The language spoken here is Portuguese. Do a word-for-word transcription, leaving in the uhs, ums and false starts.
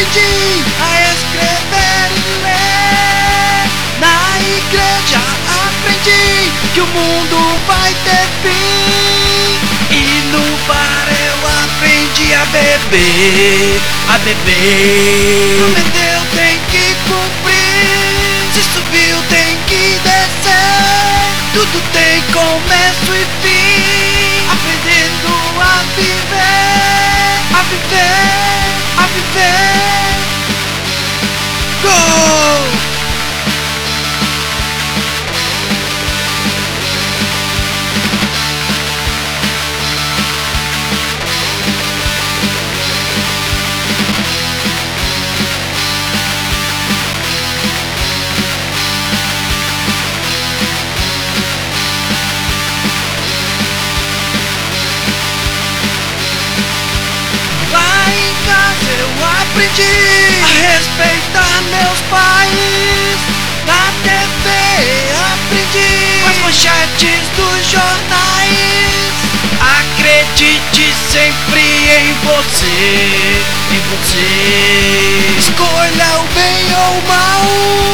aprendi a escrever e ler. Na igreja aprendi que o mundo vai ter fim. E no bar eu aprendi a beber, a beber. Prometeu, tem que cumprir. Se subiu, tem que descer. Tudo tem começo e fim. Aprendendo a viver, a viver, a viver. Go! Aprendi a respeitar meus pais. Na T V aprendi com as manchetes dos jornais. Acredite sempre em você, em você. Escolha o bem ou o mal.